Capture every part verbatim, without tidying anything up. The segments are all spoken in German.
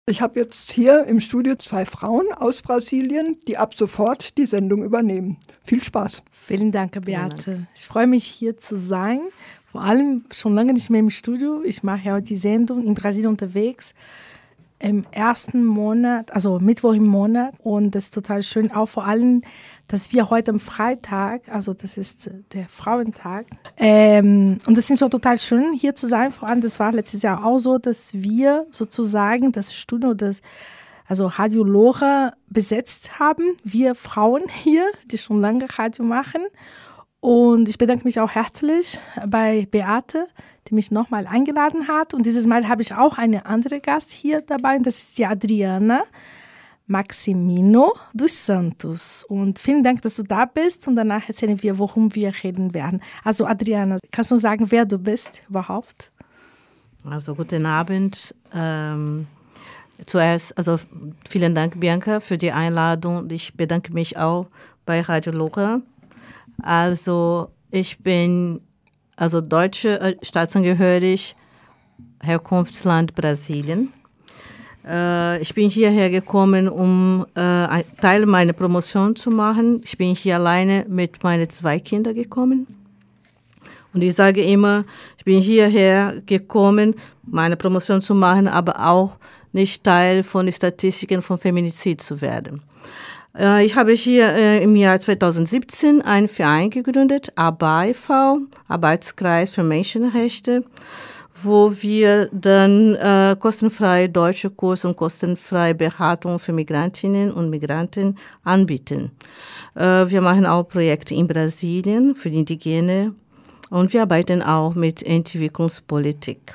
Ich habe jetzt hier im Studio zwei Frauen aus Brasilien, die ab sofort die Sendung übernehmen. Viel Spaß. Vielen Dank, Beate. Ich freue mich, hier zu sein. Vor allem schon lange nicht mehr im Studio. Ich mache ja die Sendung in Brasilien unterwegs im ersten Monat, also Mittwoch im Monat. Und das ist total schön, auch vor allem, dass wir heute am Freitag, also das ist der Frauentag, ähm, und das ist schon total schön, hier zu sein. Vor allem, das war letztes Jahr auch so, dass wir sozusagen das Studio, das, also Radio Lora besetzt haben. Wir Frauen hier, die schon lange Radio machen. Und ich bedanke mich auch herzlich bei Beate, die mich nochmal eingeladen hat. Und dieses Mal habe ich auch eine andere Gast hier dabei. Und das ist die Adriana Maximino dos Santos. Und vielen Dank, dass du da bist. Und danach erzählen wir, worum wir reden werden. Also Adriana, kannst du sagen, wer du bist überhaupt? Also guten Abend. Ähm, zuerst, also vielen Dank, Bianca, für die Einladung. Ich bedanke mich auch bei Radio Lora. Also ich bin also deutsche Staatsangehörig, Herkunftsland Brasilien. Äh, ich bin hierher gekommen, um äh, einen Teil meiner Promotion zu machen. Ich bin hier alleine mit meinen zwei Kindern gekommen. Und ich sage immer, ich bin hierher gekommen, meine Promotion zu machen, aber auch nicht Teil von den Statistiken von Feminizid zu werden. Ich habe hier äh, im Jahr zweitausendsiebzehn einen Verein gegründet, A B A e V, Arbeitskreis für Menschenrechte, wo wir dann äh, kostenfreie deutsche Kurse und kostenfreie Beratung für Migrantinnen und Migranten anbieten. Äh, wir machen auch Projekte in Brasilien für die Indigene und wir arbeiten auch mit Entwicklungspolitik.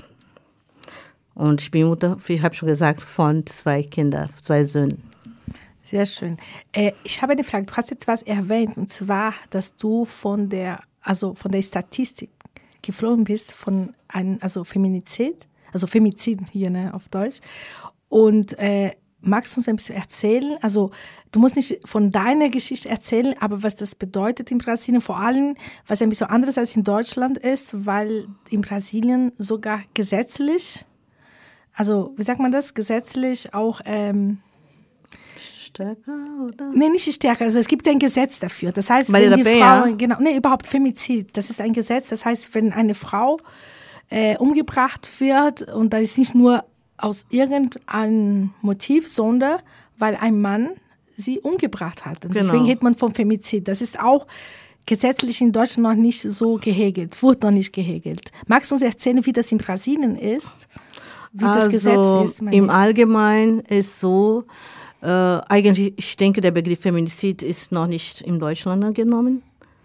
Und ich bin Mutter, wie ich habe schon gesagt, von zwei Kindern, zwei Söhnen. Sehr schön. Äh, ich habe eine Frage. Du hast jetzt was erwähnt, und zwar, dass du von der, also von der Statistik geflogen bist, von einem, also Feminizid, also Femizid hier, ne, auf Deutsch. Und äh, magst du uns ein bisschen erzählen? Also du musst nicht von deiner Geschichte erzählen, aber was das bedeutet in Brasilien, vor allem, was ein bisschen anderes als in Deutschland ist, weil in Brasilien sogar gesetzlich, also wie sagt man das, gesetzlich auch ähm, stärker, oder? Nee, nicht stärker. Also es gibt ein Gesetz dafür. Das heißt, Weil wenn die dabei, Frau, ja? genau, nee, überhaupt Femizid, das ist ein Gesetz. Das heißt, wenn eine Frau äh, umgebracht wird, und das ist nicht nur aus irgendeinem Motiv, sondern weil ein Mann sie umgebracht hat. Und Genau. Deswegen redet man vom Femizid. Das ist auch gesetzlich in Deutschland noch nicht so geregelt, wurde noch nicht geregelt. Magst du uns erzählen, wie das in Brasilien ist? Wie also, das Gesetz ist? Im Allgemeinen ist so, Äh, eigentlich, ich denke, der Begriff Feminizid ist noch nicht in Deutschland angenommen.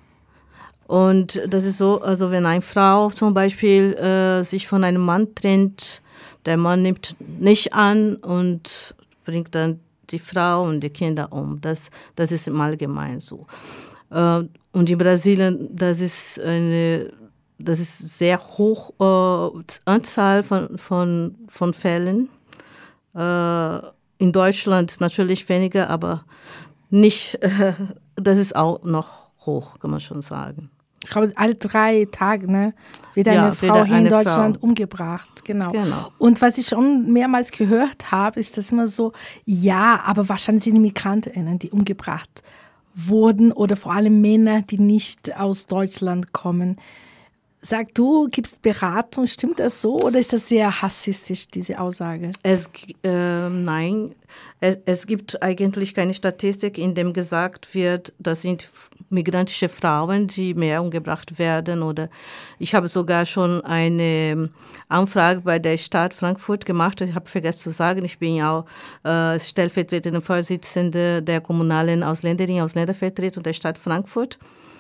Und das ist so, also wenn eine Frau zum Beispiel äh, sich von einem Mann trennt, der Mann nimmt nicht an und bringt dann die Frau und die Kinder um. Das, das ist im Allgemeinen so. Äh, und in Brasilien, das ist eine, das ist sehr hoch äh, Anzahl von, von, von Fällen. Äh, In Deutschland natürlich weniger, aber nicht, äh, das ist auch noch hoch, kann man schon sagen. Ich glaube, alle drei Tage, ne, wird eine ja, Frau hier in Deutschland Frau. umgebracht. Genau. genau. Und was ich schon mehrmals gehört habe, ist das immer so, ja, aber wahrscheinlich sind die MigrantInnen, die umgebracht wurden, oder vor allem Männer, die nicht aus Deutschland kommen. Sag du, gibst Beratung, stimmt das so, oder ist das sehr rassistisch, diese Aussage? Es, äh, nein, es, es gibt eigentlich keine Statistik, in dem gesagt wird, das sind migrantische Frauen, die mehr umgebracht werden. Oder ich habe sogar schon eine Anfrage bei der Stadt Frankfurt gemacht. Ich habe vergessen zu sagen, ich bin ja auch äh, stellvertretende Vorsitzende der kommunalen Ausländerinnen und Ausländervertretung der Stadt Frankfurt.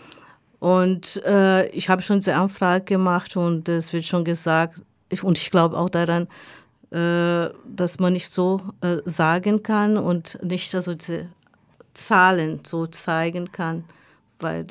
Und äh, ich habe schon diese Anfrage gemacht und es wird schon gesagt, ich, und ich glaube auch daran, äh, dass man nicht so äh, sagen kann und nicht also diese Zahlen so zeigen kann, weil,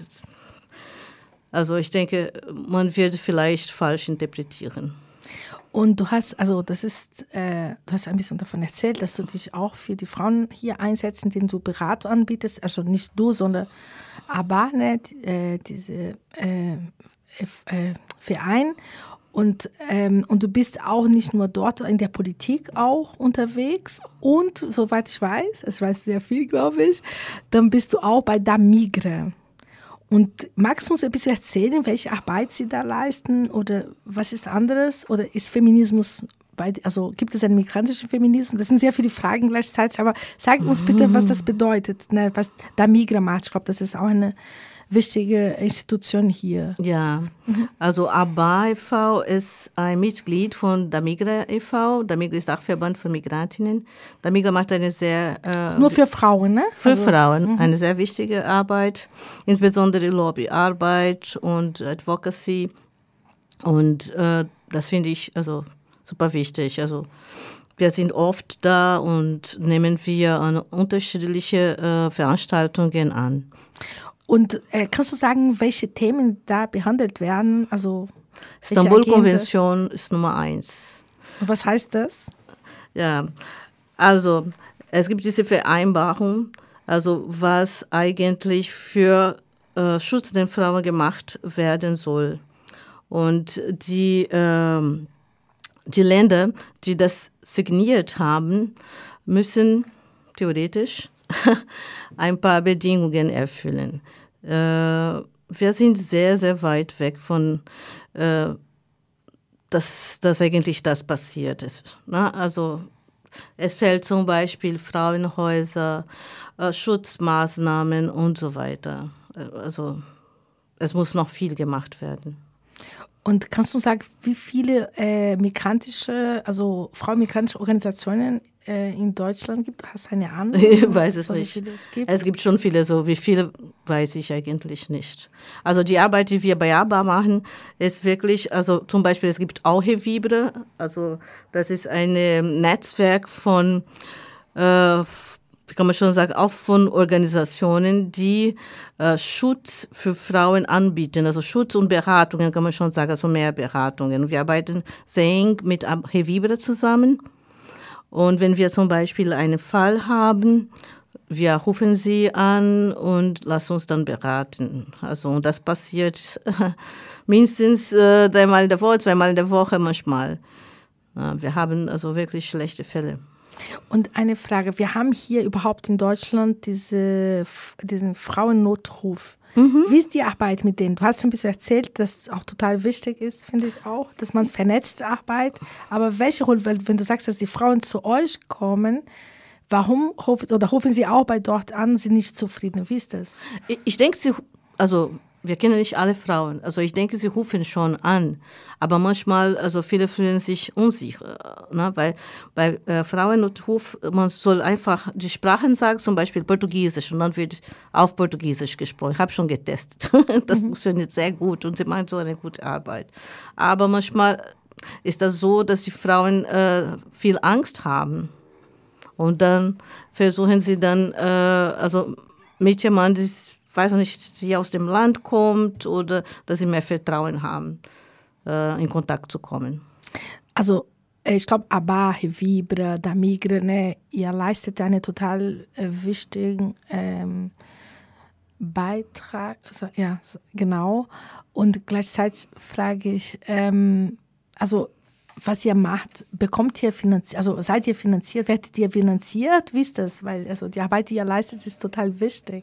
also ich denke, man wird vielleicht falsch interpretieren. Und du hast, also das ist, äh, du hast ein bisschen davon erzählt, dass du dich auch für die Frauen hier einsetzt, denen du Beratung anbietest, also nicht du, sondern A B A, ne, äh, diese äh, äh, Verein. Und, ähm, und du bist auch nicht nur dort in der Politik auch unterwegs und, soweit ich weiß, es weiß sehr viel, glaube ich, dann bist du auch bei Damigre. Und magst du uns ein bisschen erzählen, welche Arbeit sie da leisten oder was ist anderes? Oder ist Feminismus, bei, also gibt es einen migrantischen Feminismus? Das sind sehr viele Fragen gleichzeitig, aber sag uns bitte, was das bedeutet, ne, was Damigre macht. Ich glaube, das ist auch eine wichtige Institution hier. Ja, also A B A e V ist ein Mitglied von Damigre e V. Damigre ist Dachverband von Migrantinnen. Damigre macht eine sehr... Äh, Nur für Frauen, ne? Für also, Frauen, mhm. eine sehr wichtige Arbeit, insbesondere Lobbyarbeit und Advocacy. Und äh, das finde ich also super wichtig. Also wir sind oft da und nehmen wir an unterschiedliche äh, Veranstaltungen an. Und äh, kannst du sagen, welche Themen da behandelt werden? Also Istanbul-Konvention ist Nummer eins. Und was heißt das? Ja, also es gibt diese Vereinbarung, also was eigentlich für äh, Schutz der Frauen gemacht werden soll. Und die, äh, die Länder, die das signiert haben, müssen theoretisch ein paar Bedingungen erfüllen. Äh, wir sind sehr, sehr weit weg von, äh, dass, dass eigentlich das passiert ist. Na, also es fehlt zum Beispiel Frauenhäuser, äh, Schutzmaßnahmen und so weiter. Also es muss noch viel gemacht werden. Und kannst du sagen, wie viele äh, migrantische, also frauenmigrantische Organisationen äh, in Deutschland gibt? Hast du eine Ahnung? Ich weiß es so, nicht. Wie viele es gibt? Es gibt schon viele, so wie viele weiß ich eigentlich nicht. Also die Arbeit, die wir bei A B A machen, ist wirklich, also zum Beispiel es gibt auch Hevibre, also das ist ein Netzwerk von äh, wie kann man schon sagen, auch von Organisationen, die äh, Schutz für Frauen anbieten, also Schutz und Beratungen, kann man schon sagen, also mehr Beratungen. Wir arbeiten sehr eng mit Hevibre zusammen und wenn wir zum Beispiel einen Fall haben, wir rufen sie an und lassen uns dann beraten. Also und das passiert äh, mindestens äh, dreimal in der Woche, zweimal in der Woche manchmal. Ja, wir haben also wirklich schlechte Fälle. Und eine Frage, wir haben hier überhaupt in Deutschland diese, diesen Frauennotruf. Mhm. Wie ist die Arbeit mit denen? Du hast schon ein bisschen erzählt, dass es auch total wichtig ist, finde ich auch, dass man vernetzt arbeitet. Aber welche Rolle, wenn du sagst, dass die Frauen zu euch kommen, warum rufen, oder rufen sie auch bei dort an, sind nicht zufrieden? Wie ist das? Ich, ich denke, sie, also wir kennen nicht alle Frauen. Also ich denke, sie rufen schon an. Aber manchmal, also viele fühlen sich unsicher. Ne? Weil bei äh, Frauennotruf, man soll einfach die Sprachen sagen, zum Beispiel Portugiesisch. Und dann wird auf Portugiesisch gesprochen. Ich habe schon getestet. Das mhm. funktioniert sehr gut. Und sie machen so eine gute Arbeit. Aber manchmal ist das so, dass die Frauen äh, viel Angst haben. Und dann versuchen sie dann, äh, also mit jemandem, ich weiß nicht, die aus dem Land kommt oder dass sie mehr Vertrauen haben, äh, in Kontakt zu kommen. Also ich glaube, A B A, Hevibre, Damigre, ne, ihr leistet einen total äh, wichtigen ähm, Beitrag. Also, ja, genau. Und gleichzeitig frage ich, ähm, also was ihr macht, bekommt ihr finanziert, also seid ihr finanziert, werdet ihr finanziert? Wie ist das? Weil also die Arbeit, die ihr leistet, ist total wichtig.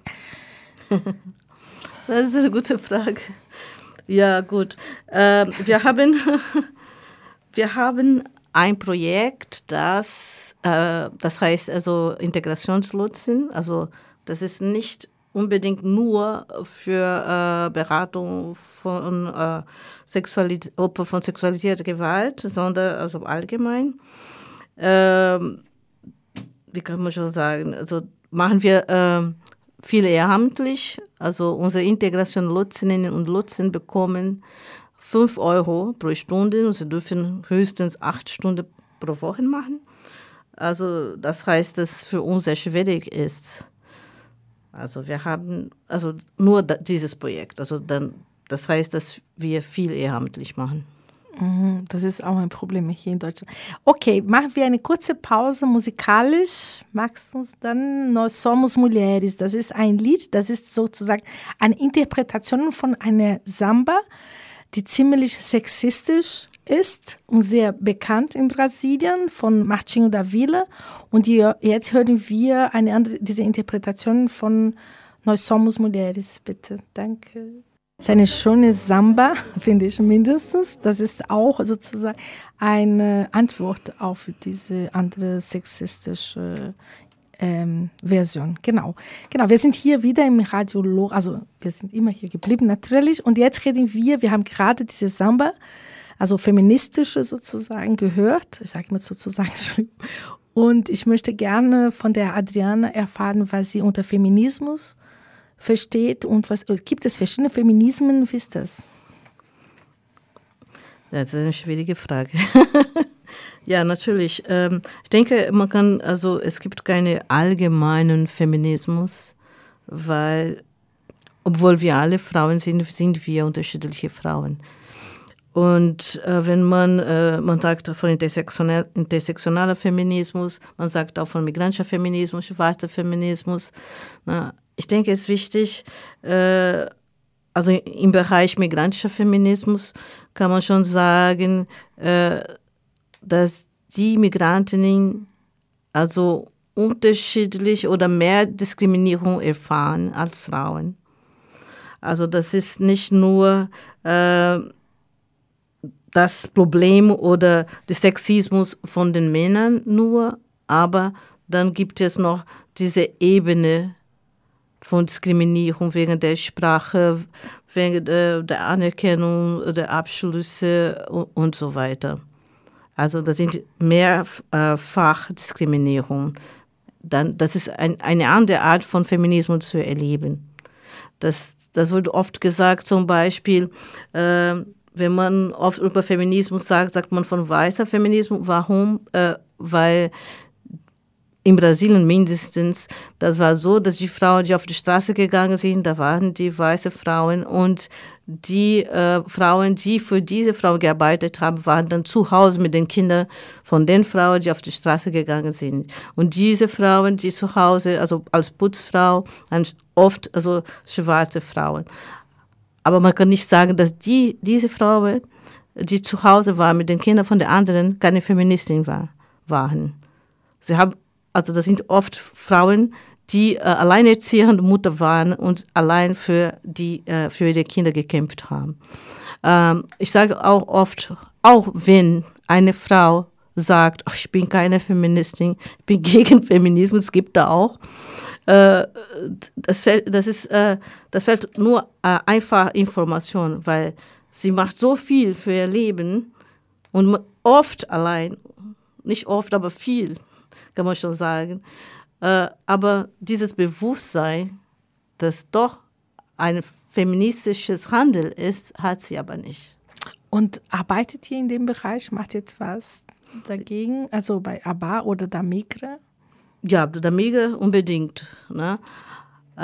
Das ist eine gute Frage. Ja, gut. Äh, wir haben, wir haben ein Projekt, das, äh, das heißt also Integrationslotsen. Also das ist nicht unbedingt nur für äh, Beratung von äh, Sexualis- Opfer von sexualisierter Gewalt, sondern also allgemein. Äh, wie kann man schon sagen? Also machen wir äh, viel ehrenamtlich, also unsere Integration-Lotsinnen und Lotsen bekommen fünf Euro pro Stunde und sie dürfen höchstens acht Stunden pro Woche machen. Also das heißt, dass es für uns sehr schwierig ist. Also wir haben also nur da, dieses Projekt. Also dann, das heißt, dass wir viel ehrenamtlich machen. Das ist auch ein Problem hier in Deutschland. Okay, machen wir eine kurze Pause musikalisch. Magst du uns dann Nós Somos Mulheres? Das ist ein Lied, das ist sozusagen eine Interpretation von einer Samba, die ziemlich sexistisch ist und sehr bekannt in Brasilien von Martinho da Vila. Und die, jetzt hören wir eine andere, diese Interpretation von Nós Somos Mulheres. Bitte, danke. Das ist eine schöne Samba, finde ich mindestens. Das ist auch sozusagen eine Antwort auf diese andere sexistische ähm, Version. Genau. Genau, wir sind hier wieder im Radio Lora, also wir sind immer hier geblieben natürlich. Und jetzt reden wir, wir haben gerade diese Samba, also feministische sozusagen gehört. Ich sage mal sozusagen, Entschuldigung. Und ich möchte gerne von der Adriana erfahren, was sie unter Feminismus versteht und was gibt es verschiedene Feminismen, wie ist das? Das ist eine schwierige Frage. Ja, natürlich. Ähm, ich denke, man kann, also es gibt keinen allgemeinen Feminismus, weil, obwohl wir alle Frauen sind, sind wir unterschiedliche Frauen. Und äh, wenn man, äh, man sagt von intersektionell, intersektionaler Feminismus, man sagt auch von migrantischer Feminismus, schwarzer Feminismus. Na, ich denke, es ist wichtig, äh, also im Bereich migrantischer Feminismus kann man schon sagen, äh, dass die Migrantinnen also unterschiedlich oder mehr Diskriminierung erfahren als Frauen. Also das ist nicht nur äh, das Problem oder der Sexismus von den Männern nur, aber dann gibt es noch diese Ebene von Diskriminierung wegen der Sprache, wegen der, der Anerkennung, der Abschlüsse und, und so weiter. Also das sind Mehrfachdiskriminierung. Dann, das ist ein, eine andere Art von Feminismus zu erleben. Das, das wird oft gesagt, zum Beispiel, äh, wenn man oft über Feminismus sagt, sagt man von weißer Feminismus. Warum? Äh, weil in Brasilien mindestens, das war so, dass die Frauen, die auf die Straße gegangen sind, da waren die weißen Frauen und die äh, Frauen, die für diese Frauen gearbeitet haben, waren dann zu Hause mit den Kindern von den Frauen, die auf die Straße gegangen sind. Und diese Frauen, die zu Hause, also als Putzfrau, oft also schwarze Frauen. Aber man kann nicht sagen, dass die, diese Frauen, die zu Hause waren mit den Kindern von den anderen, keine Feministin war, waren. Sie haben Also das sind oft Frauen, die äh, alleinerziehende Mutter waren und allein für die äh, für ihre Kinder gekämpft haben. Ähm, ich sage auch oft, auch wenn eine Frau sagt, oh, ich bin keine Feministin, ich bin gegen Feminismus, es gibt da auch. Äh, das, fällt, das, ist, äh, das fällt nur äh, einfach Information, weil sie macht so viel für ihr Leben und oft allein, nicht oft, aber viel, kann man schon sagen. Äh, aber dieses Bewusstsein, dass doch ein feministisches Handeln ist, hat sie aber nicht. Und arbeitet ihr in dem Bereich? Macht ihr etwas dagegen? Also bei A B A oder Damigre? Ja, Damigre unbedingt. Ne? Äh,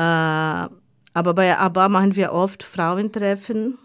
aber bei A B A machen wir oft Frauentreffen.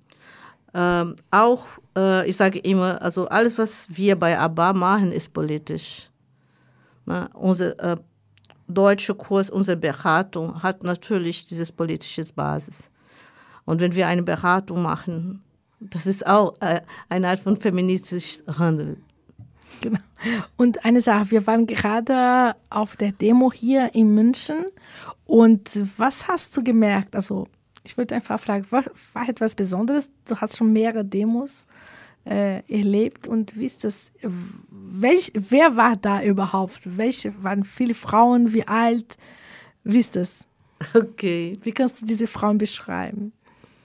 Äh, auch, äh, ich sage immer, also alles, was wir bei A B A machen, ist politisch. Ne? Unser äh, deutscher Kurs, unsere Beratung hat natürlich dieses politische Basis. Und wenn wir eine Beratung machen, das ist auch äh, eine Art von feministischem Handeln. Genau. Und eine Sache, wir waren gerade auf der Demo hier in München und was hast du gemerkt? Also ich wollte einfach fragen, was war etwas Besonderes? Du hast schon mehrere Demos äh, erlebt und wie ist das? Welch, wer war da überhaupt? Welche waren viele Frauen? Wie alt? Wie ist das? Okay. Wie kannst du diese Frauen beschreiben?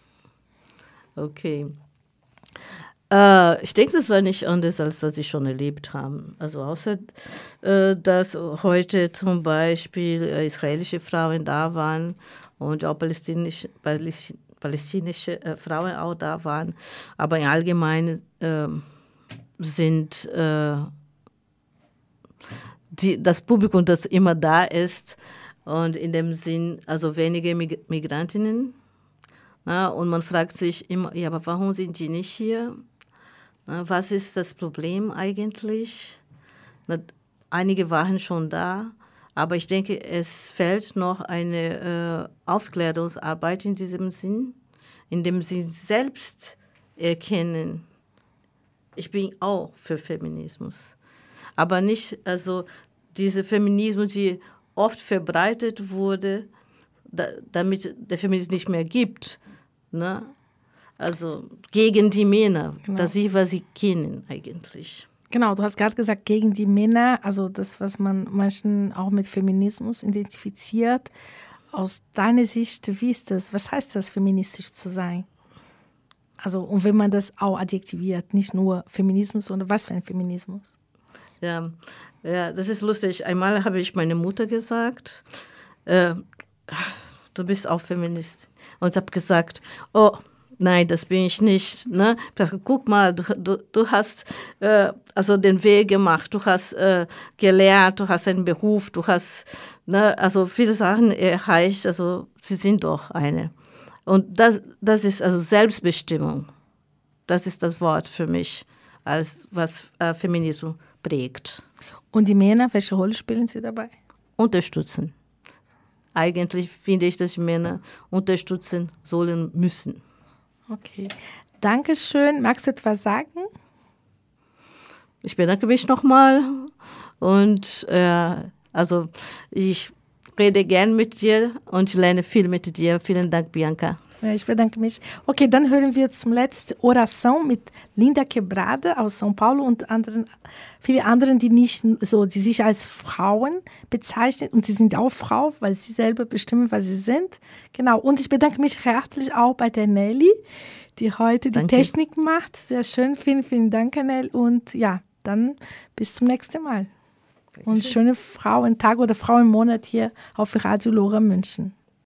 Okay. Äh, ich denke, das war nicht anders, als was sie schon erlebt haben. Also außer, äh, dass heute zum Beispiel äh, israelische Frauen da waren und auch palästinische, palästinische äh, Frauen auch da waren. Aber im Allgemeinen äh, sind äh, die, das Publikum, das immer da ist und in dem Sinn, also wenige Mig- Migrantinnen. Na, und man fragt sich immer, ja, aber warum sind die nicht hier? Na, was ist das Problem eigentlich? Na, einige waren schon da, aber ich denke, es fehlt noch eine äh, Aufklärungsarbeit in diesem Sinn, in dem sie selbst erkennen, ich bin auch für Feminismus. Aber nicht also diese Feminismus, die oft verbreitet wurde, da, damit der Feminismus nicht mehr gibt. Ne? Also gegen die Männer, genau. Das ist, was sie kennen eigentlich. Genau, du hast gerade gesagt, gegen die Männer, also das, was man manchen auch mit Feminismus identifiziert. Aus deiner Sicht, wie ist das? Was heißt das, feministisch zu sein? Also, und wenn man das auch adjektiviert, nicht nur Feminismus, sondern was für ein Feminismus? Ja, ja, das ist lustig. Einmal habe ich meiner Mutter gesagt, äh, du bist auch Feminist. Und ich habe gesagt, oh, nein, das bin ich nicht. Ne? Guck mal, du, du, du hast äh, also den Weg gemacht, du hast äh, gelernt, du hast einen Beruf, du hast ne, also viele Sachen erreicht, also sie sind doch eine. Und das, das ist also Selbstbestimmung. Das ist das Wort für mich, als was äh, Feminismus prägt. Und die Männer, welche Rolle spielen sie dabei? Unterstützen. Eigentlich finde ich, dass Männer unterstützen sollen müssen. Okay, danke schön. Magst du etwas sagen? Ich bedanke mich nochmal und äh, also ich rede gern mit dir und lerne viel mit dir. Vielen Dank, Bianca. Ja, ich bedanke mich. Okay, dann hören wir zum letzten Oração mit Linda Quebrada aus São Paulo und anderen, viele anderen, die nicht so, die sich als Frauen bezeichnen und sie sind auch Frau, weil sie selber bestimmen, was sie sind. Genau. Und ich bedanke mich herzlich auch bei der Nelly, die heute die Danke. Technik macht. Sehr schön. Vielen, vielen Dank, Nelly. Und ja, dann bis zum nächsten Mal. Dankeschön. Und schöne Frauentag oder Frauenmonat hier auf Radio Lora München.